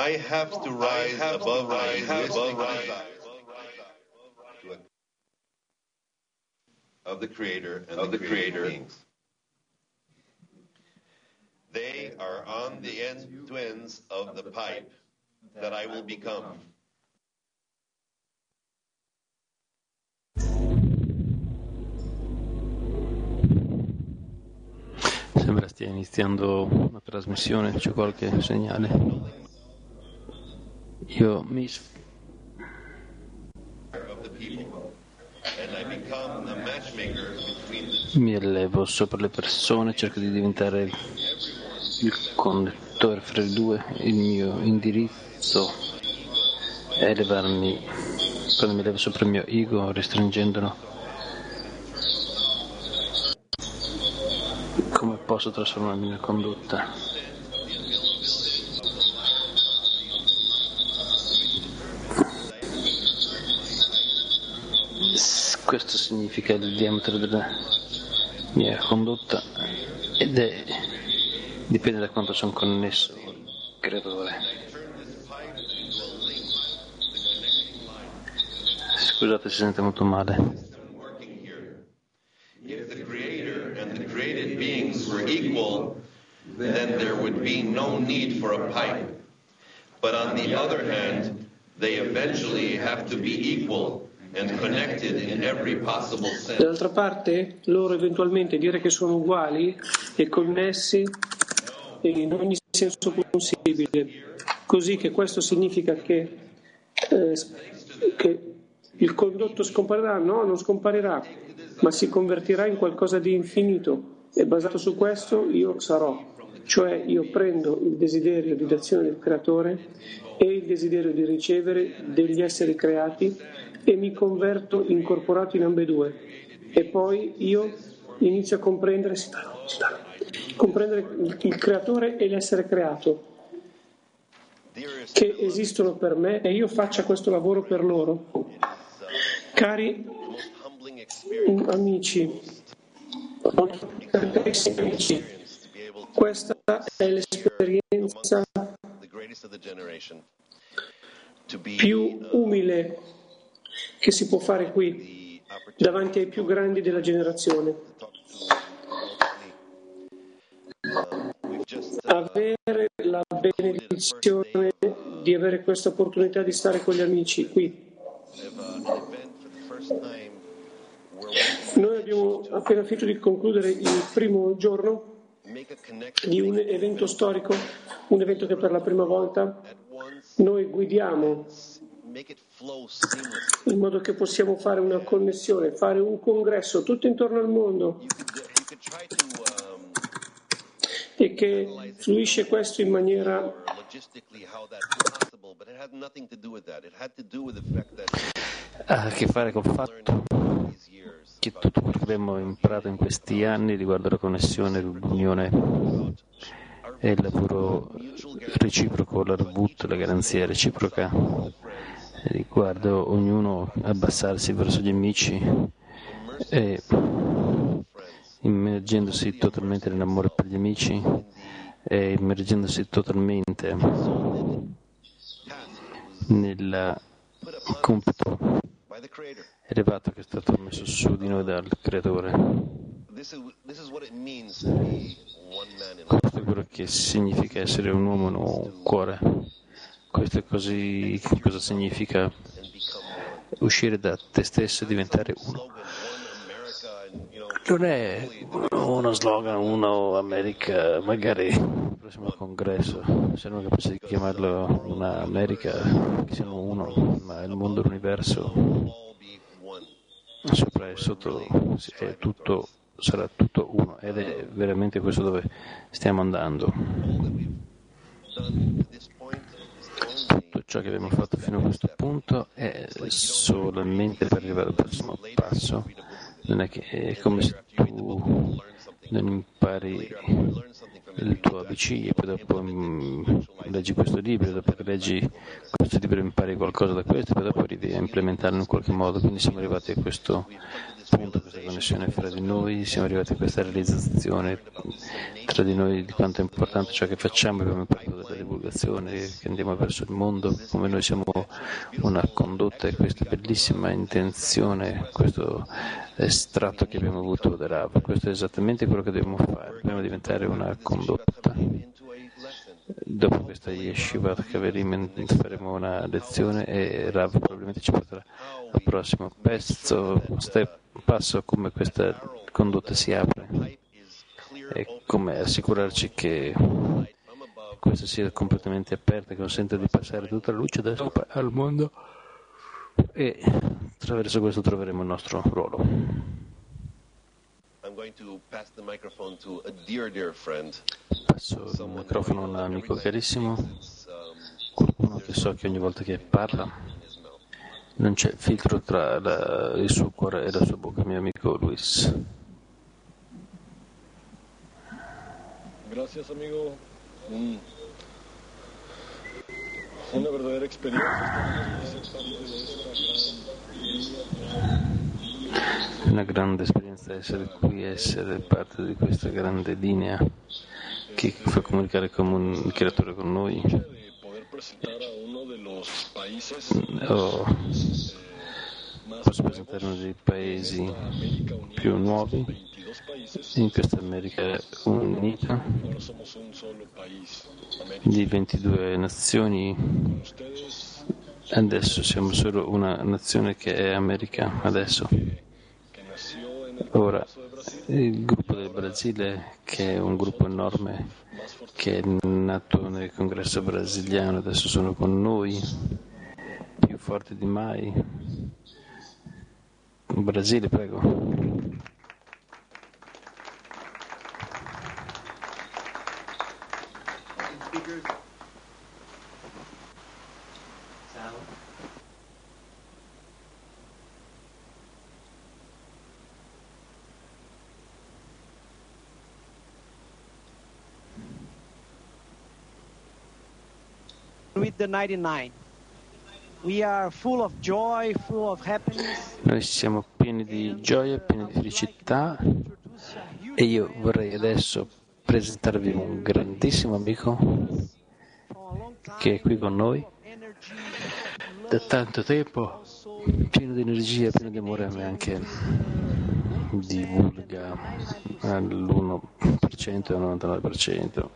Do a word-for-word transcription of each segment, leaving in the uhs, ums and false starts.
I have to rise above my of the Creator and of the Creator beings. They are on the end to ends of the pipe that I will become. Sembra stia iniziando una trasmissione, c'è qualche segnale. Io mi mi elevo sopra le persone, cerco di diventare il, il connettore fra i due. Il mio indirizzo è elevarmi quando mi elevo sopra il mio ego, restringendolo. Come posso trasformarmi nella condotta? Questo significa il diametro della mia condotta ed è dipende da quanto sono connesso al creatore. Scusate, si sente molto male. Equal, then there would be no need for a pipe. But on the other hand, they eventually have to be equal and connected in every possible sense. D'altra parte, loro eventualmente dire che sono uguali e connessi in ogni senso possibile, così che questo significa che, eh, che il condotto scomparirà? No, non scomparirà, ma si convertirà in qualcosa di infinito. E basato su questo io sarò, cioè io prendo il desiderio di d'azione del creatore e il desiderio di ricevere degli esseri creati e mi converto incorporato in ambedue e poi io inizio a comprendere comprendere il, il creatore e l'essere creato che esistono per me e io faccia questo lavoro per loro. Cari amici, questa è l'esperienza più umile che si può fare qui, davanti ai più grandi della generazione. Avere la benedizione di avere questa opportunità di stare con gli amici qui. Noi abbiamo appena finito di concludere il primo giorno di un evento storico, un evento che per la prima volta noi guidiamo in modo che possiamo fare una connessione, fare un congresso tutto intorno al mondo e che fluisce questo in maniera ha a che fare col fatto che tutto quello che abbiamo imparato in questi anni riguardo la connessione, l'unione e il lavoro reciproco, l'arbut, la garanzia reciproca, riguardo ognuno abbassarsi verso gli amici e immergendosi totalmente nell'amore per gli amici e immergendosi totalmente nel compito elevato che è stato messo su di noi dal Creatore. Questo è quello che significa essere un uomo, non un cuore. Questo è così, cosa significa uscire da te stesso e diventare uno. Non è uno slogan, uno America, magari il prossimo congresso, se non capace di chiamarlo una America, che siamo uno, ma il mondo, l'universo, sopra e sotto è tutto, sarà tutto uno, ed è veramente questo dove stiamo andando. Tutto ciò che abbiamo fatto fino a questo punto è solamente per arrivare al prossimo passo. Non è che è come se tu non impari il tuo A B C e poi dopo leggi questo libro, dopo che leggi questo libro impari qualcosa da questo e poi dopo arrivi a implementarlo in qualche modo. Quindi siamo arrivati a questo punto, a questa connessione fra di noi, siamo arrivati a questa realizzazione tra di noi di quanto è importante ciò che facciamo. Abbiamo imparato dalla divulgazione, che andiamo verso il mondo, come noi siamo una condotta, e questa bellissima intenzione, questo estratto che abbiamo avuto da Rav, questo è esattamente quello che dobbiamo fare, dobbiamo diventare una condotta. Dopo questa yeshiva Kaverim faremo una lezione e Rav probabilmente ci porterà al prossimo pezzo, step, passo come questa condotta si apre e come assicurarci che questa sia completamente aperta, che consenta di passare tutta la luce da sopra al mondo, e attraverso questo troveremo il nostro ruolo. Passo il microfono a un amico carissimo, qualcuno che so che ogni volta che parla non c'è filtro tra la, il suo cuore e la sua bocca, mio amico Luis. Gracias, amigo. Mm. Una verdadera experiencia. Una grande esperienza essere qui, essere parte di questa grande linea che fa comunicare come un creatore con noi. Oh, posso presentare uno dei paesi più nuovi in questa America Unita, di ventidue nazioni. Adesso siamo solo una nazione che è America adesso. Ora, il gruppo del Brasile, che è un gruppo enorme, che è nato nel congresso brasiliano, adesso sono con noi, più forti di mai. Brasile, prego. With the ninety-nine. We are full of joy, full of happiness. Noi siamo pieni di gioia, pieni di felicità, e io vorrei adesso presentarvi un grandissimo amico che è qui con noi da tanto tempo, pieno di energia, pieno di amore, ma anche divulga all'uno per cento e al novantanove per cento.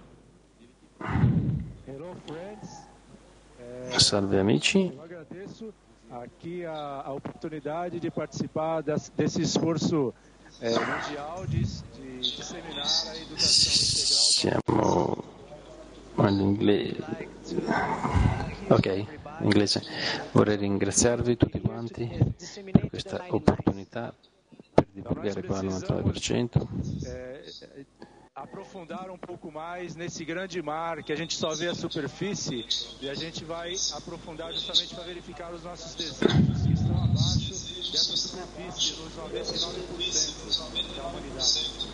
Salve amici. Aqui a, a oportunidade de participar das, desse esforço eh, mundial de, de disseminar a educação integral. Siamo all'inglese. Ok, inglese. Vorrei ringraziarvi tutti quanti per questa opportunità per divulgare qua al novantanove per cento. Aprofundar um pouco mais nesse grande mar que a gente só vê a superfície, e a gente vai aprofundar justamente para verificar os nossos desejos que estão abaixo dessa superfície dos noventa e nove por cento da humanidade.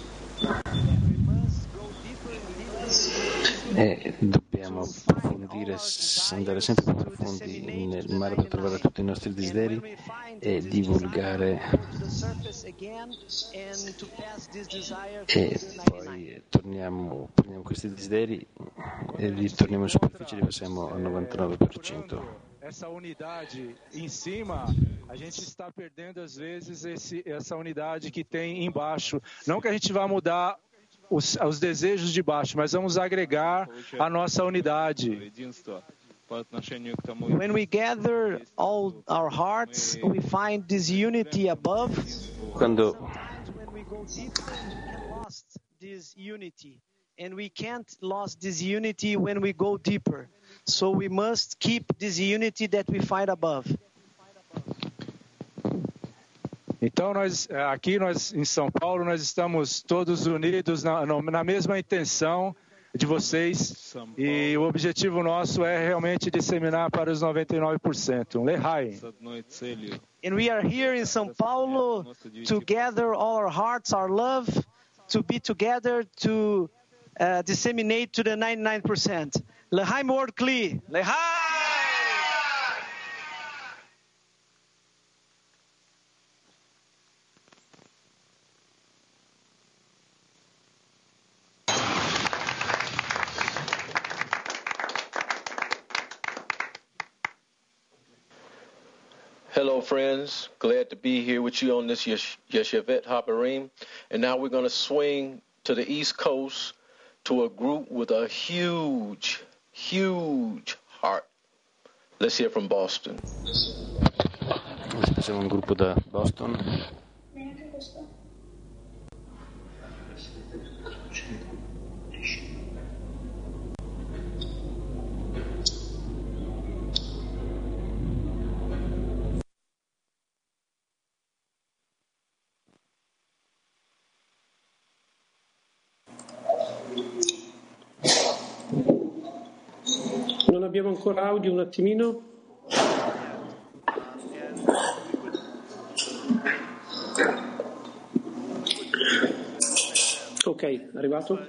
E dobbiamo approfondire, andare sempre più profondi nel mare per trovare tutti i nostri desideri e divulgare, e poi torniamo, prendiamo questi desideri e ritorniamo in superficie e li passiamo al novantanove per cento. Essa unidade em cima, a gente está perdendo às vezes esse, essa unidade que tem embaixo. Não que a gente vá mudar Os, os desejos de baixo, mas vamos agregar a nossa unidade. When we gather all our hearts, we find this unity above. Quando When we go deeper, we can lost this unity, and we can't lost this unity when we go deeper. So we must keep this unity that we find above. Então, nós, aqui nós, em São Paulo, nós estamos todos unidos na, na mesma intenção de vocês, e o objetivo nosso é realmente disseminar para os noventa e nove por cento. Lehai. And we are here in São Paulo to gather all our hearts, our love, to be together, to uh, disseminate to the ninety-nine percent. L'chaim World Kli. L'chaim! Hello, friends. Glad to be here with you on this Yesh- Yeshevet HaBarim. And now we're going to swing to the East Coast to a group with a huge, huge heart. Let's hear from Boston. Facciamo un gruppo da Boston. Non abbiamo ancora audio, un attimino. Ok, arrivato?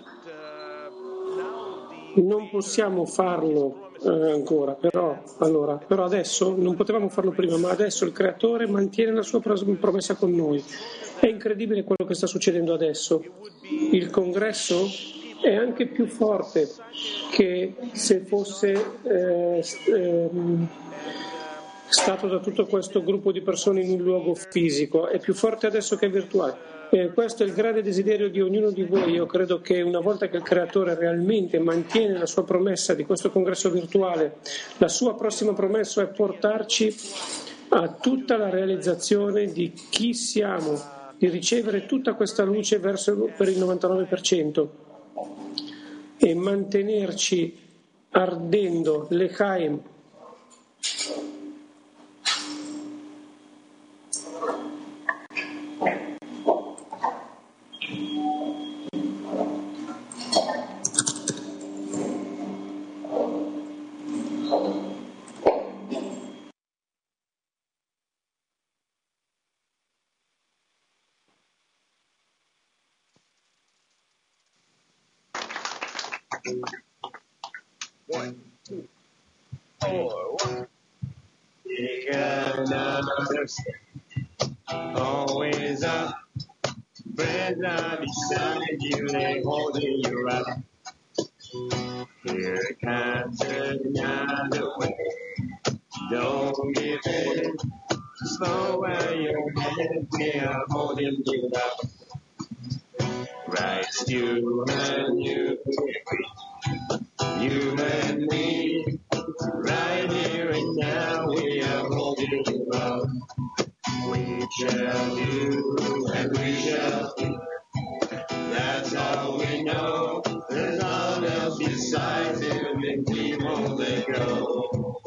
Non possiamo farlo eh, ancora, però, allora, però adesso, non potevamo farlo prima, ma adesso il creatore mantiene la sua promessa con noi. È incredibile quello che sta succedendo adesso. Il congresso è anche più forte che se fosse eh, eh, stato da tutto questo gruppo di persone in un luogo fisico, è più forte adesso che è virtuale. Eh, questo è il grande desiderio di ognuno di voi. Io credo che una volta che il creatore realmente mantiene la sua promessa di questo congresso virtuale, la sua prossima promessa è portarci a tutta la realizzazione di chi siamo, di ricevere tutta questa luce verso per il novantanove per cento e mantenerci ardendo l'Echaim. One, two, four, one. You gotta understand. Always up. Friends are beside you, they holding you up. Here comes another way. Don't give in. Slow where your head, we are holding you up. Right, you and you. You and me, right here and now, we are holding you up. We shall do and we shall do. That's all we know. There's none else besides him, and we won't let go.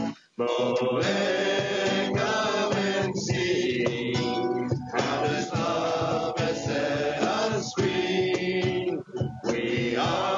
Boy, come and see how this love has set us free. We are.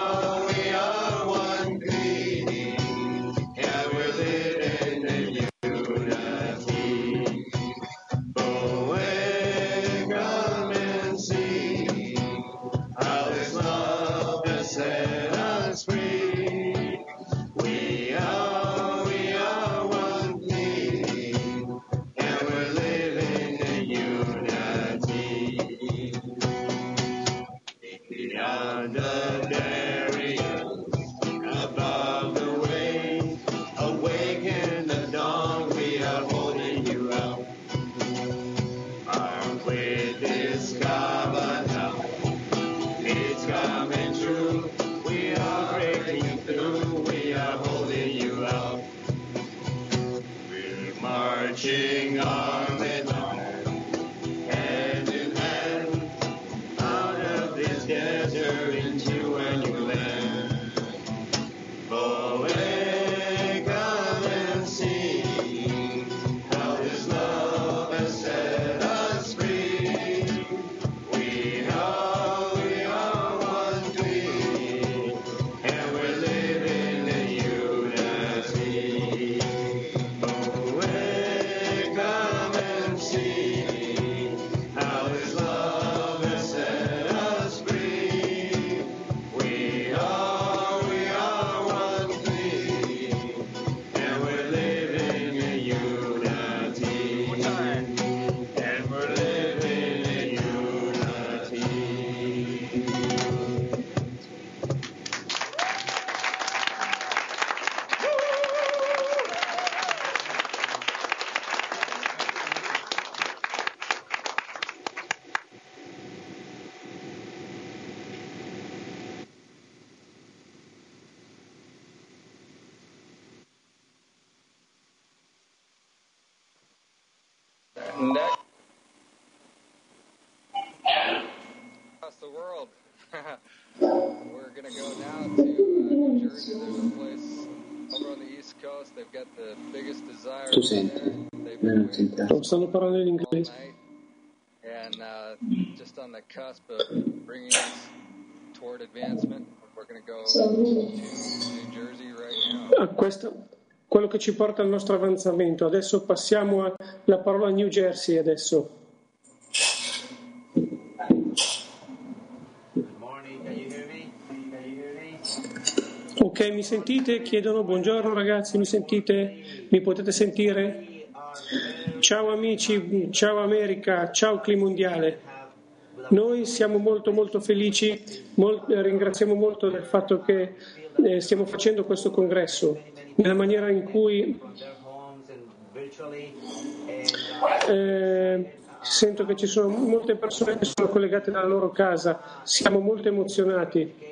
Marching arm in arm, hand in hand, out of this desert into a new land. Boy, come and see how this love has set us free. We are, we are one dream, and we're living in unity. We Next, across the world. We're going to go now to uh, New Jersey. There's a place over on the East Coast. They've got the biggest desire Tu there. senti? They've Noi been non waiting sentiamo. Non stanno parlando in all inglese. night and uh, just on the cusp of bringing us toward advancement. We're going to go to New Jersey right now. Ah, questo, quello che ci porta al nostro avanzamento. Adesso passiamo alla parola New Jersey adesso. Ok, mi sentite? Chiedono buongiorno ragazzi, mi sentite? Mi potete sentire? Ciao amici, ciao America, ciao Clima Mondiale. Noi siamo molto molto felici, mol- ringraziamo molto del fatto che eh, stiamo facendo questo congresso nella maniera in cui eh, sento che ci sono molte persone che sono collegate dalla loro casa, siamo molto emozionati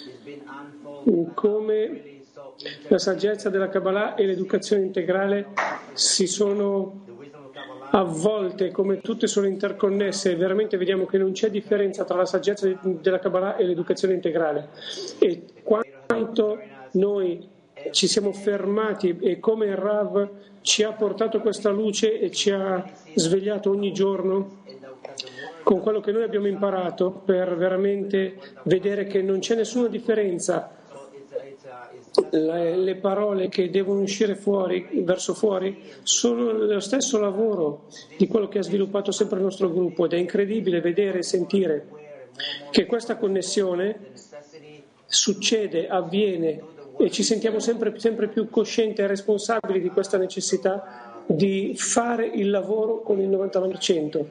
come la saggezza della Kabbalah e l'educazione integrale si sono avvolte, come tutte sono interconnesse, e veramente vediamo che non c'è differenza tra la saggezza della Kabbalah e l'educazione integrale. E quanto noi ci siamo fermati e come il Rav ci ha portato questa luce e ci ha svegliato ogni giorno con quello che noi abbiamo imparato per veramente vedere che non c'è nessuna differenza. Le, le parole che devono uscire fuori, verso fuori, sono lo stesso lavoro di quello che ha sviluppato sempre il nostro gruppo, ed è incredibile vedere e sentire che questa connessione succede, avviene, e ci sentiamo sempre, sempre più coscienti e responsabili di questa necessità di fare il lavoro con il novantanove per cento.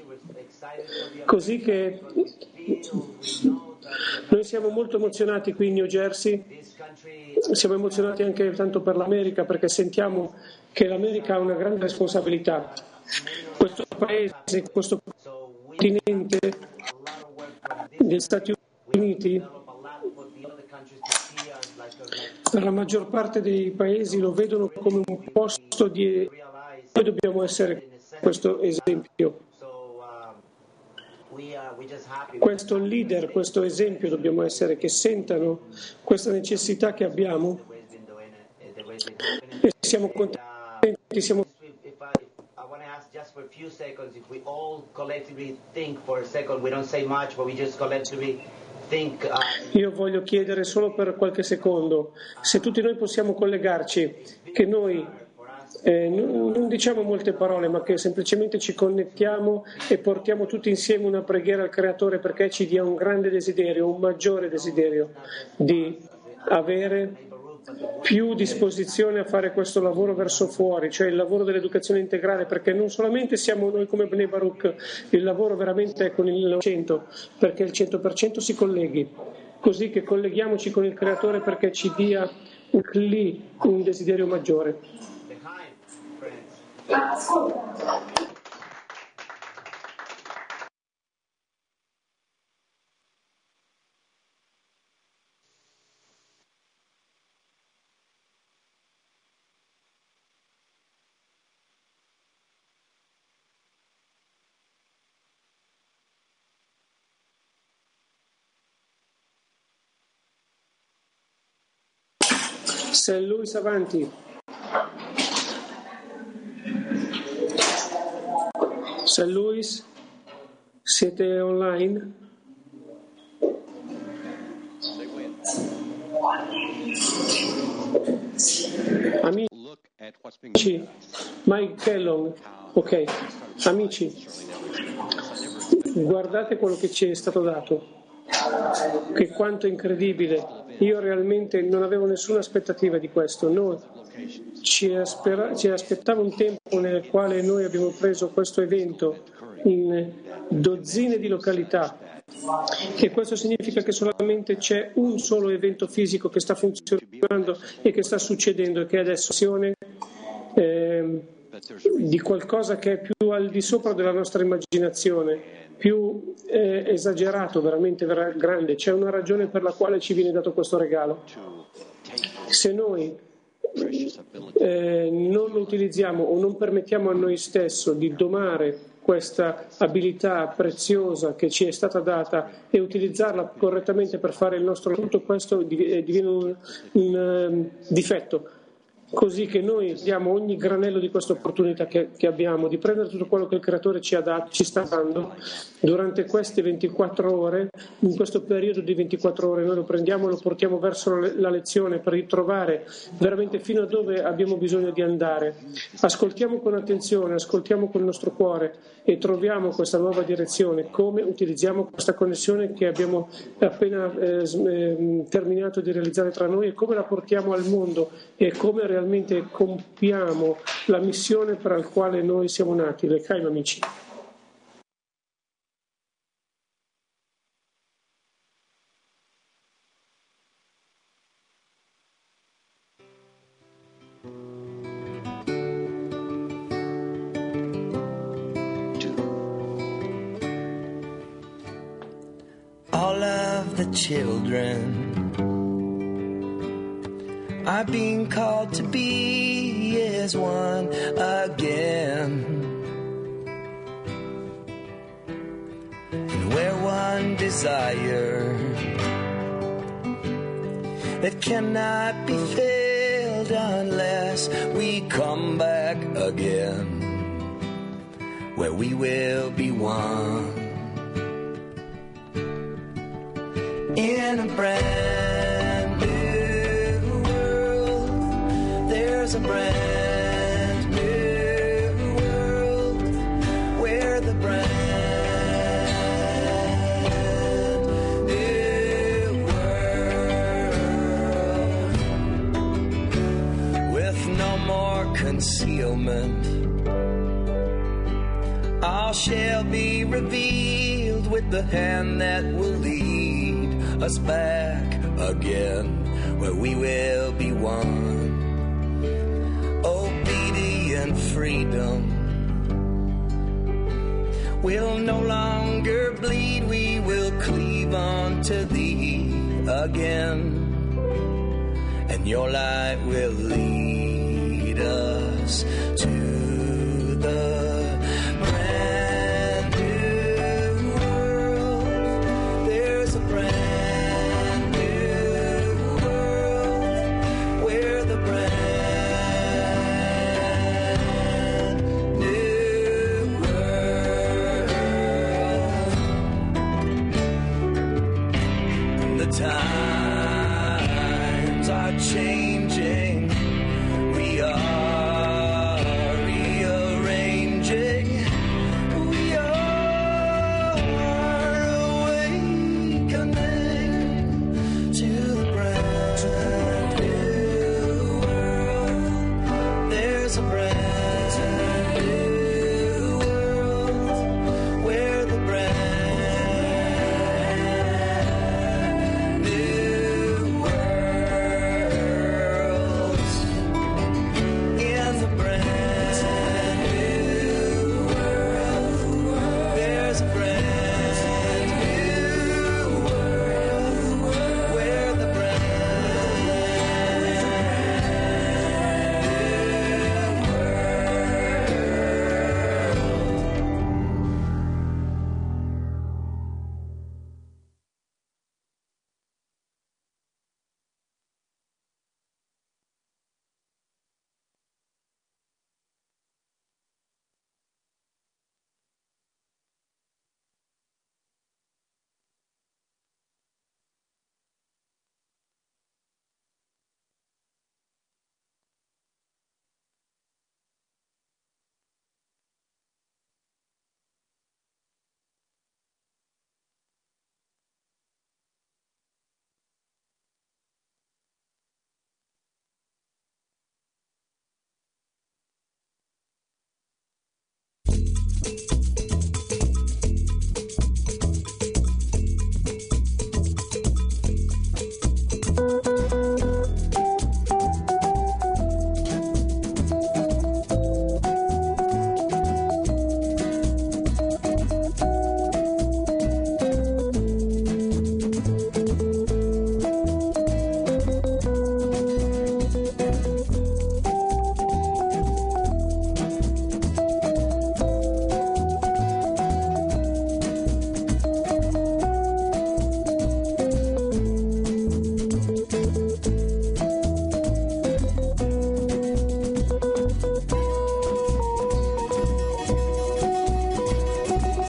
Così che noi siamo molto emozionati qui in New Jersey. Siamo emozionati anche tanto per l'America, perché sentiamo che l'America ha una grande responsabilità. Questo paese, questo continente degli Stati Uniti, per la maggior parte dei paesi lo vedono come un posto di... Noi dobbiamo essere questo esempio. Questo leader, questo esempio dobbiamo essere, che sentano questa necessità che abbiamo e siamo contenti, siamo Io voglio chiedere solo per qualche secondo, se tutti noi possiamo collegarci, che noi Eh, non, non diciamo molte parole, ma che semplicemente ci connettiamo e portiamo tutti insieme una preghiera al Creatore, perché ci dia un grande desiderio, un maggiore desiderio di avere più disposizione a fare questo lavoro verso fuori, cioè il lavoro dell'educazione integrale, perché non solamente siamo noi come Bnei Baruch, il lavoro veramente è con il cento, perché il cento per cento si colleghi, così che colleghiamoci con il Creatore perché ci dia un cli, un desiderio maggiore. Saint Louis avanti. Saint Louis, siete online? Amici, Mike Kellogg, ok, amici, guardate quello che ci è stato dato, che quanto è incredibile. Io realmente non avevo nessuna aspettativa di questo. Noi ci, aspera, ci aspettava un tempo nel quale noi abbiamo preso questo evento in dozzine di località, e questo significa che solamente c'è un solo evento fisico che sta funzionando e che sta succedendo, e che adesso è eh, di qualcosa che è più al di sopra della nostra immaginazione, più eh, esagerato, veramente ver- grande. C'è una ragione per la quale ci viene dato questo regalo. Se noi eh, non utilizziamo o non permettiamo a noi stessi di domare questa abilità preziosa che ci è stata data e utilizzarla correttamente per fare il nostro, tutto questo diviene un, un um, difetto. Così che noi diamo ogni granello di questa opportunità che, che abbiamo di prendere tutto quello che il Creatore ci ha dato, ci sta dando durante queste ventiquattro ore, in questo periodo di ventiquattro ore noi lo prendiamo e lo portiamo verso la lezione per ritrovare veramente fino a dove abbiamo bisogno di andare. Ascoltiamo con attenzione, ascoltiamo con il nostro cuore e troviamo questa nuova direzione, come utilizziamo questa connessione che abbiamo appena eh, terminato di realizzare tra noi e come la portiamo al mondo e come realmente compiamo la missione per la quale noi siamo nati. L'Echaim, amici. All of the children are being called to be as one again, and we're one desire that cannot be filled unless we come back again, where we will be one in a brand new world. There's a brand new world where the brand new world with no more concealment, all shall be revealed with the hand that will lead us back again, where we will be one. Obedient freedom will no longer bleed. We will cleave on to thee again, and your light will lead us to